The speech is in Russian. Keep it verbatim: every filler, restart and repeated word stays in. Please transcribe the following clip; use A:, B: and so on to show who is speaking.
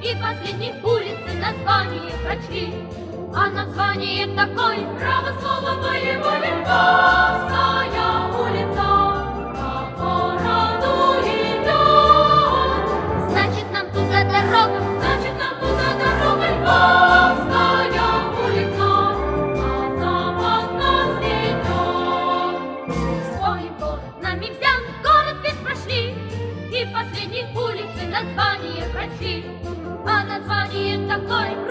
A: И последней улицы название прочли. А название такое: право слово моего Львовская улица по городу идет. Значит, нам туда дорога, значит, нам туда дорога, Львовская улица на запад нас ведет. Свой город нами взят, город весь прошли, и последней улицы название прочли. А название такое: